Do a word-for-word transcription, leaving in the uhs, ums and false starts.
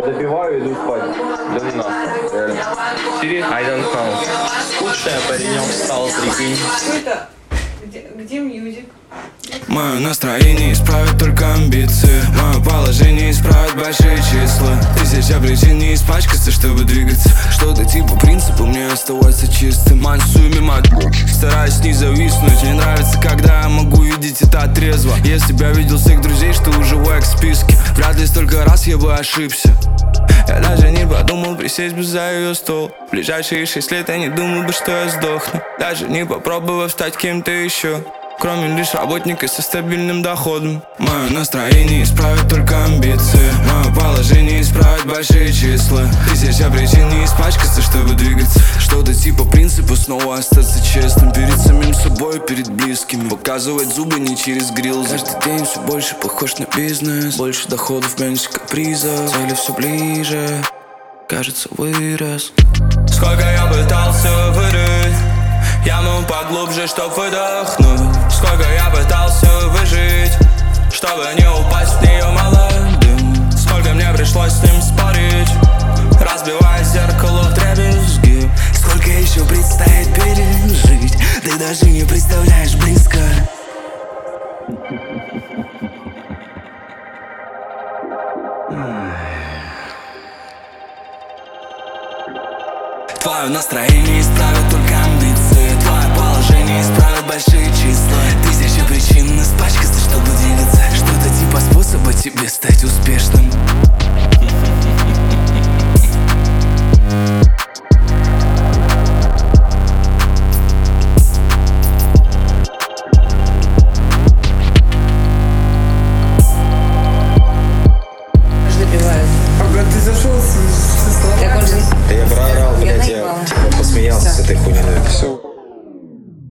допиваю и иду спать. Да ну нахуй, реально. Серьезно? I don't know. Скучная паренек стал, прикинь. Что это? Где, где мьюзик? Мое настроение исправит только амбиции. Мое положение исправит большие числа. Тысяча причин не испачкаться, чтобы двигаться. Что-то типа принципа мне оставаться чистым. Мансую мимо, стараюсь не зависнуть. Мне нравится, когда я могу видеть это трезво. Если бы я видел всех друзей, что уже в экс-списке, вряд ли столько раз я бы ошибся. Я даже не подумал присесть бы за ее стол. В ближайшие шесть лет я не думал бы, что я сдохну, даже не попробовав стать кем-то еще, кроме лишь работника со стабильным доходом. Мое настроение исправит только амбиции. Мое положение исправит большие числа. Тысяча причин не испачкаться, чтобы двигаться. Что-то типа принципа снова остаться честным перед самим собой, перед близкими. Показывать зубы не через грилл. Каждый день все больше похож на бизнес. Больше доходов, меньше капризов. Цели все ближе, кажется, вырос. Сколько я пытался вырыть яму поглубже, чтоб выдохнуть. Сколько я пытался выжить, чтобы не упасть в нее молодым. Сколько мне пришлось с ним спорить, разбивая зеркало в дребезги. Сколько еще предстоит пережить, ты даже не представляешь близко. Твое настроение исправит только амбиции. Твое положение исправит большие числа. Тысяча причин испачкаться, чтобы двигаться. Что-то типа способа тебе стать успешным. Добивают. Ага, ты зашел с, со Так он словами. же... Да я проорал, блядь, я наебала. посмеялся с этой хуйней. Все.